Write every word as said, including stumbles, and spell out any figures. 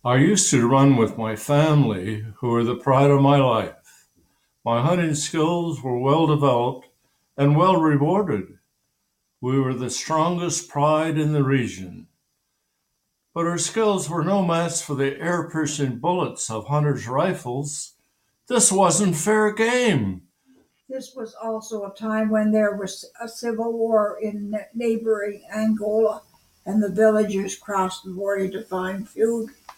I used to run with my family, who were the pride of my life. My hunting skills were well developed and well rewarded. We were the strongest pride in the region. But our skills were no match for the air piercing bullets of hunters' rifles. This wasn't fair game. This was also a time when there was a civil war in neighboring Angola, and the villagers crossed the border to find food.